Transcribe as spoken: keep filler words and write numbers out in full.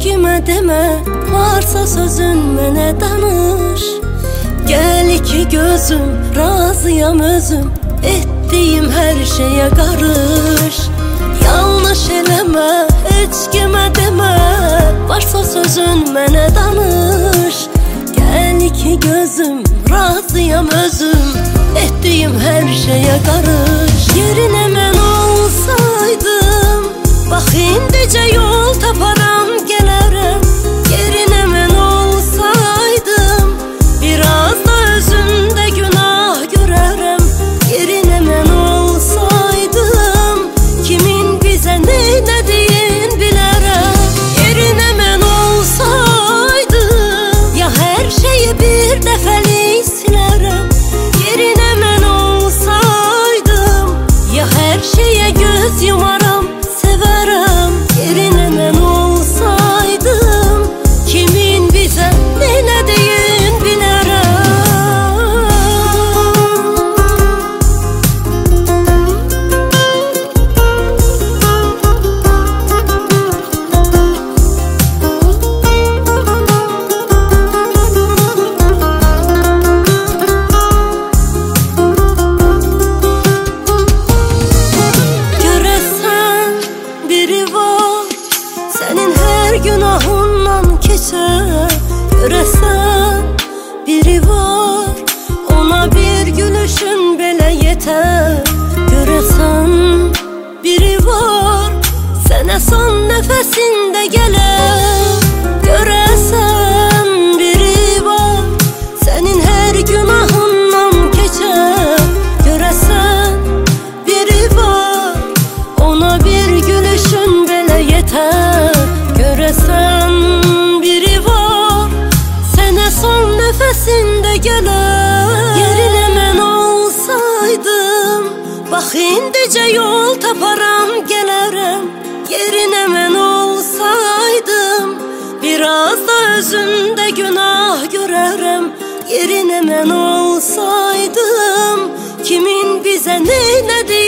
kimə demə, varsa sözün mənə danış. Gəl iki gözüm, razıyam özüm, etdiyim hər şeyə qarış. Yanlış eləmə, heç kimə demə, varsa sözün mənə danış. Gəl iki gözüm, razıyam özüm, etdiyim hər şeyə qarış. Yerinə mən olsaydım, bax indicə yol taparam, gələrəm. Yerinə mən olsaydım, biraz da özümdə günah görərəm. Yerinə mən olsaydım, kimin bizə neynədiyin bilərəm. Yerinə mən olsaydım, ya hər şeyi bir dəfəlik silərəm. Yerinə mən olsaydım, ya hər şeyə göz yumaram, sevərəm. Yerinə mən olsaydım, kimin bizə neynədiyin bilərəm. Görəsən biri var, sənin hər günahından keçər. Görəsən biri var, ona bir gülüşün belə yetər. Görəsən biri var, sənə son nəfəsində gələr. Görəsən biri var, sənin hər günahından keçər. Görəsən biri var, ona bir gülüşün belə yetər. Görəsən biri var, sənə son nəfəsində gələr. Yerinə mən olsaydım, bax indicə yol taparam, gələrəm. Yerinə mən olsaydım, biraz da özümdə günah görərəm. Yerinə mən olsaydım, kimin bizə neynədi